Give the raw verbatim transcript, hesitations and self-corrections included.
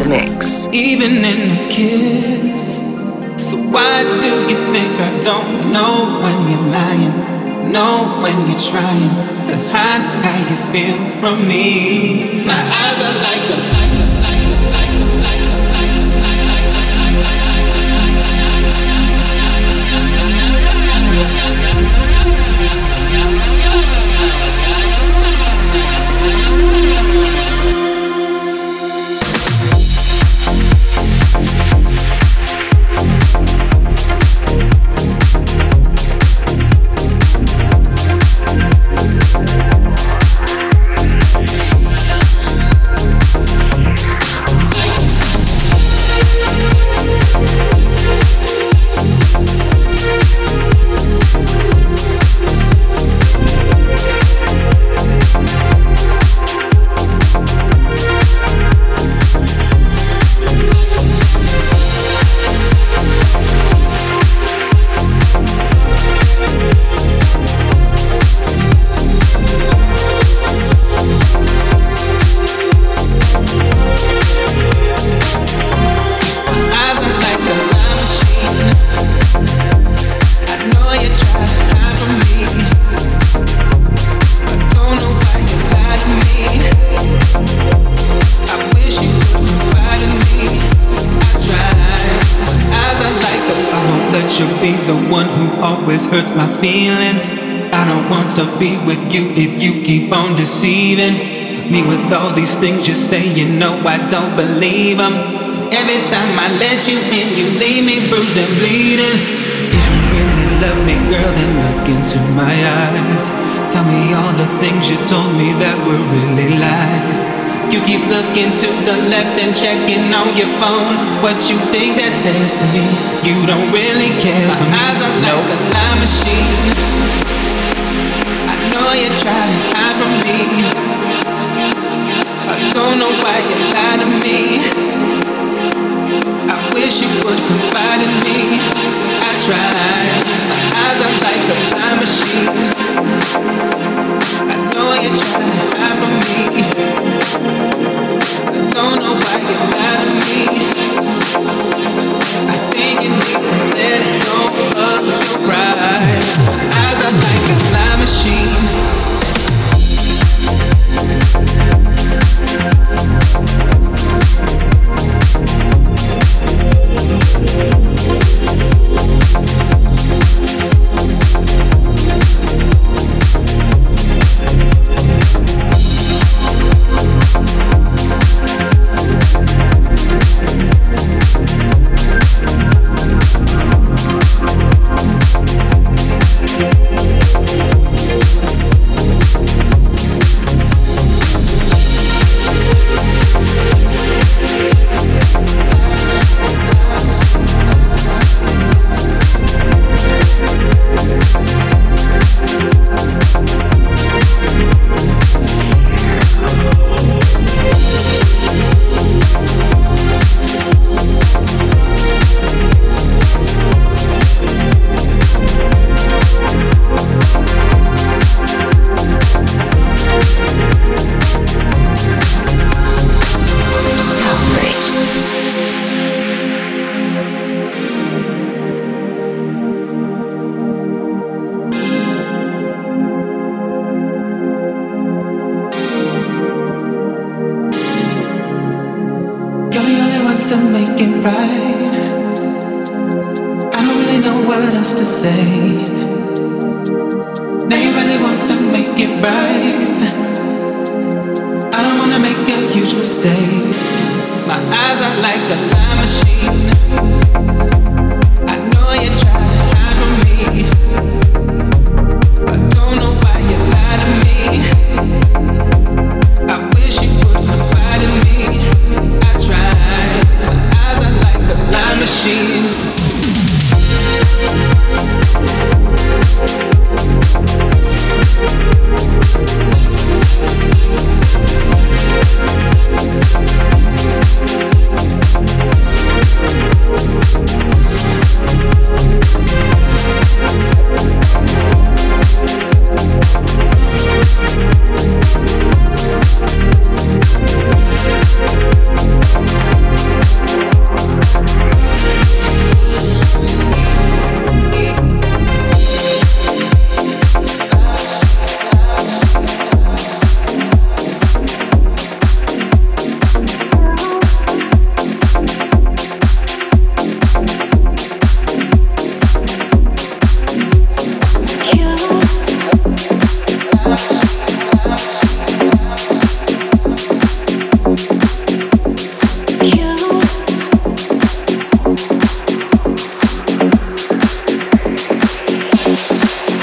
the mix. Even in a kiss. So why do you think I don't know when you're lying? Know when you're trying to hide how you feel from me. My eyes are like a like a like a like a like a like a hurts my feelings. I don't want to be with you if you keep on deceiving me with all these things you say. You know I don't believe them. Every time I let you in, you leave me bruised and bleeding. If you really love me, girl, then look into my eyes. Tell me all the things you told me that were really lies. You keep looking to the left and checking on your phone. What you think that says to me? You don't really care for me. My eyes are like a lie machine. I know you try to hide from me. I don't know why you lie to me. I wish you would confide in me. I tried. My eyes are like a lie machine. I know you try to hide from me. I don't know why you lie to me. I think you need to let go of your pride. My eyes are like a lie machine. To make it right, I don't really know what else to say. Now you really want to make it right. I don't wanna make a huge mistake. My eyes are like a time machine.